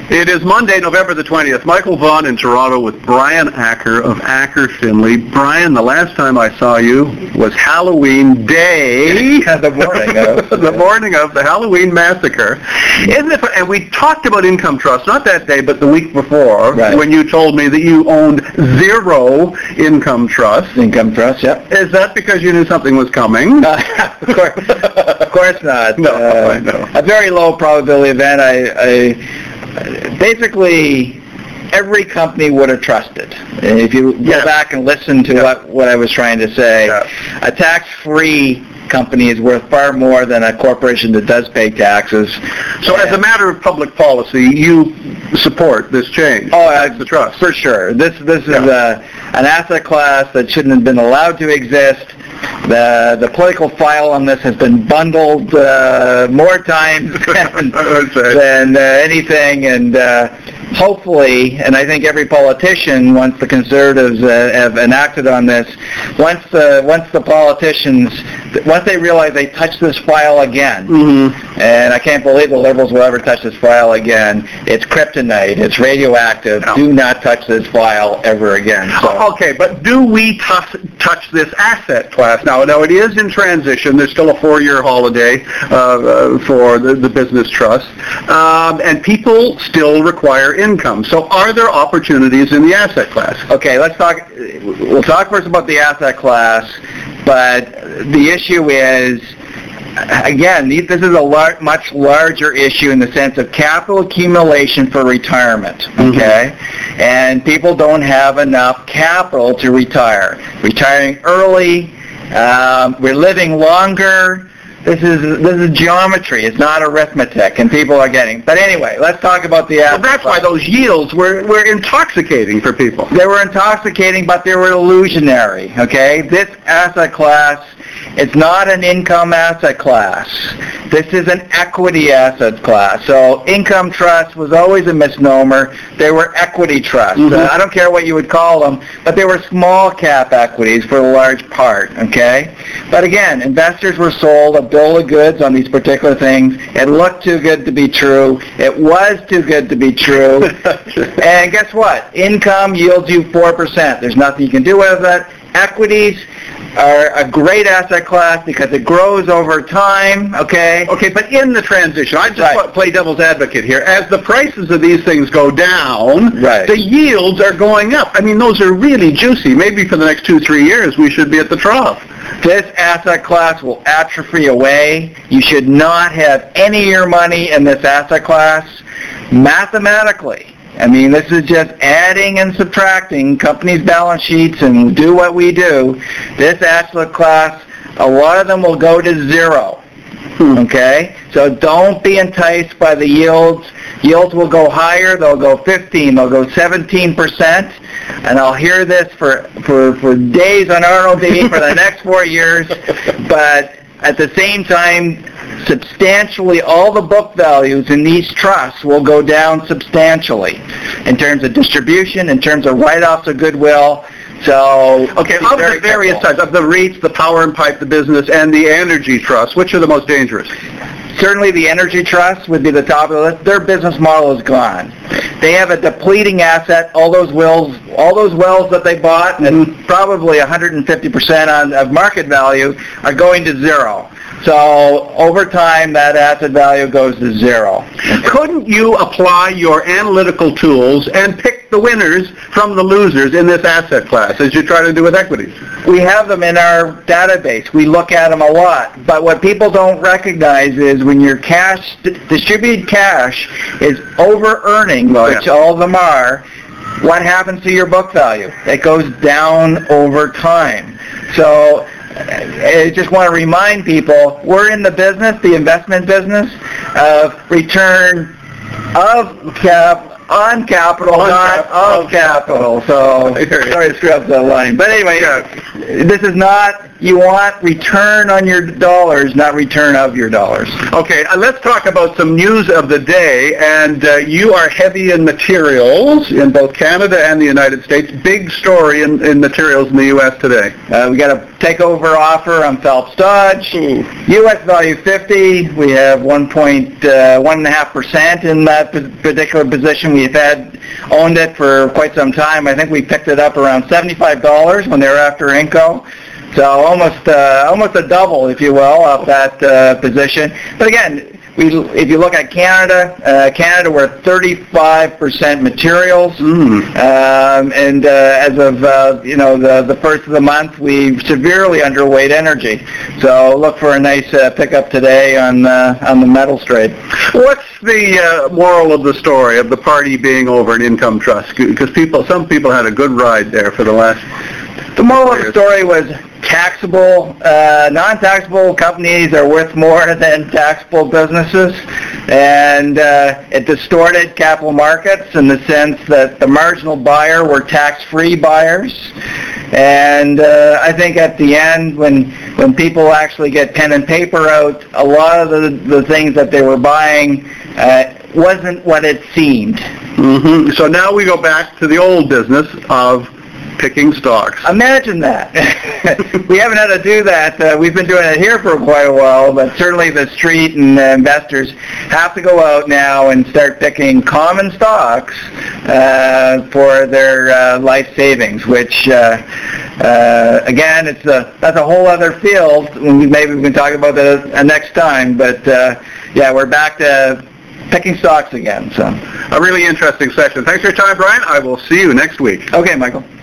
It is Monday, November the 20th. Michael Vaughn in Toronto with Brian Acker of Acker Finley. Brian, the last time I saw you was Halloween Day. The morning of. The morning of the Halloween massacre. Isn't it? And we talked about income trust, not that day, but the week before, right, when you told me that you owned 0 income trust. Income trust, yep. Is that because you knew something was coming? Of course not. No, I know. A very low probability event. Basically, every company would have trusted. And if you go back and listen to what I was trying to say, a tax-free company is worth far more than a corporation that does pay taxes. So as a matter of public policy, you support this change? Oh, the trust. For sure. This is an asset class that shouldn't have been allowed to exist. The political file on this has been bundled more times than anything, and hopefully, and I think every politician, once the Conservatives have enacted on this, once the politicians, once they realize they touch this file again, and I can't believe the Liberals will ever touch this file again, it's kryptonite, it's radioactive, do not touch this file ever again. So. Okay, but do we touch this asset class? Now it is in transition. There's still a 4-year holiday for the business trust, and people still require income. So are there opportunities in the asset class? Okay, we'll talk first about the asset class, but the issue is, again, this is a much larger issue in the sense of capital accumulation for retirement, okay? And people don't have enough capital to retire. Retiring early, we're living longer. This is geometry. It's not arithmetic, and people are getting. But anyway, let's talk about the asset. Well, that's why those yields were intoxicating for people. They were intoxicating, but they were illusionary. Okay, this asset class, it's not an income asset class. This is an equity asset class. So income trust was always a misnomer. They were equity trusts. I don't care what you would call them, but they were small cap equities for the large part. Okay, but again, investors were sold a bill of goods on these particular things. It looked too good to be true. It was too good to be true. And guess what? Income yields you 4%. There's nothing you can do with it. Equities are a great asset class because it grows over time, okay? Okay, but in the transition, I just want to play devil's advocate here. As the prices of these things go down, the yields are going up. I mean, those are really juicy. Maybe for the next 2-3 years, we should be at the trough. This asset class will atrophy away. You should not have any of your money in this asset class mathematically. I mean, this is just adding and subtracting companies' balance sheets and do what we do. This asset class, a lot of them will go to 0. Okay? So don't be enticed by the yields. Yields will go higher. They'll go 15. They'll go 17%. And I'll hear this for days on ROD for the next 4 years. But at the same time, substantially all the book values in these trusts will go down substantially in terms of distribution, in terms of write-offs of goodwill. So, okay, of the various types, of the REITs, the power and pipe, the business, and the energy trusts, which are the most dangerous? Certainly the energy trust would be the top of the list. Their business model is gone. They have a depleting asset. All those wells that they bought, and probably 150% of market value, are going to 0. So over time, that asset value goes to 0. Couldn't you apply your analytical tools and pick the winners from the losers in this asset class, as you try to do with equities? We have them in our database. We look at them a lot. But what people don't recognize is when your distributed cash is over-earning, which all of them are, what happens to your book value? It goes down over time. So I just want to remind people, we're in the business, the investment business, of return of capital, not of capital. So, sorry to screw up the line. But anyway, this is not, you want return on your dollars, not return of your dollars. Okay, let's talk about some news of the day, and you are heavy in materials in both Canada and the United States. Big story in materials in the U.S. today. We got a takeover offer on Phelps Dodge. U.S. value 50. We have 1.5% in that particular position. We've owned it for quite some time. I think we picked it up around $75 when they were after Inco. So almost a double, if you will, of that position. But again, if you look at Canada, we're at 35% materials, and as of the first of the month, we severely underweight energy. So look for a nice pickup today on the metals trade. What's the moral of the story of the party being over an income trust? Because some people had a good ride there for the last. The moral of the story was taxable, non-taxable companies are worth more than taxable businesses, and it distorted capital markets in the sense that the marginal buyer were tax-free buyers. And I think at the end, when people actually get pen and paper out, a lot of the things that they were buying wasn't what it seemed. Mm-hmm. So now we go back to the old business of picking stocks. Imagine that. We haven't had to do that. We've been doing it here for quite a while, but certainly the street and investors have to go out now and start picking common stocks for their life savings, which again, that's a whole other field. Maybe we can talk about that next time, but yeah, we're back to picking stocks again. So a really interesting session. Thanks for your time, Brian. I will see you next week. Okay, Michael.